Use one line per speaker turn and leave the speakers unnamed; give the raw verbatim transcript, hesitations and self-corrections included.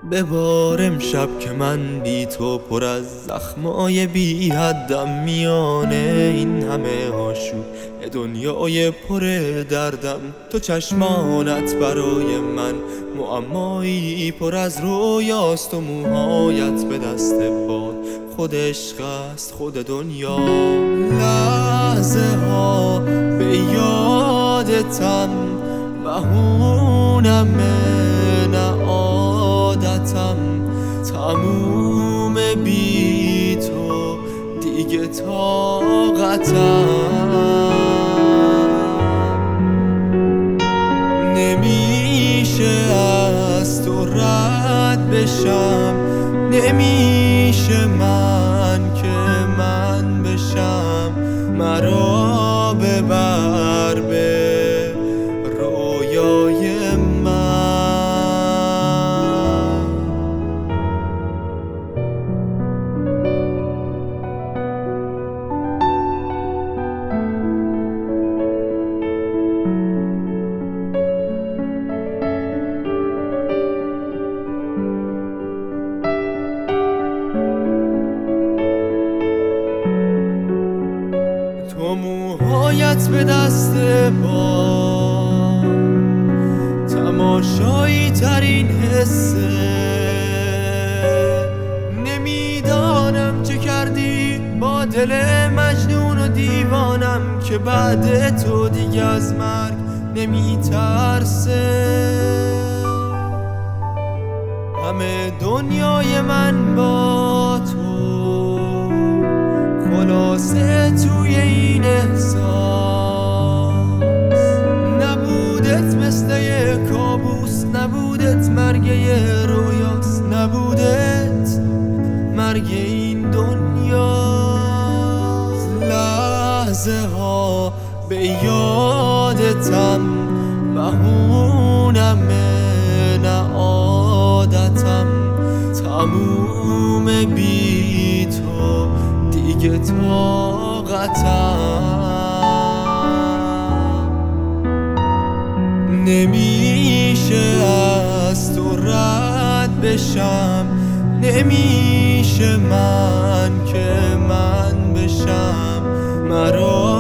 ببار امشب که من بی تو پر از زخمای بی حدم، میانه این همه آشوب دنیای پر دردم. تو چشمانت برای من معمایی پر از رویاست و موهایت به دست باد خود عشق است خود دنیا. لحظه ها به یادتم بهونمه نه عادتم، تموم بی تو دیگه طاقتم نمیشه از تو رد بشم، نمیشه من که من بشم. مرا ببر به رویای من. تو موهایت به دست با تماشایی ترین حسه، نمیدانم چه کردی با دل مجنون و دیوانم که بعد تو دیگه از مرگ نمیترسه. همه دنیای من با تو خلاصه توی این احساس، نبودت مثل یه کابوس، نبودت مرگ یه رویاست، نبودت مرگ این دنیاست. لحظه ها به یادتم بهونمه نه عادتم، تموم بی تو دیگه طاقتم نمیشه از تو رد بشم، نمیشه من که من بشم. مرا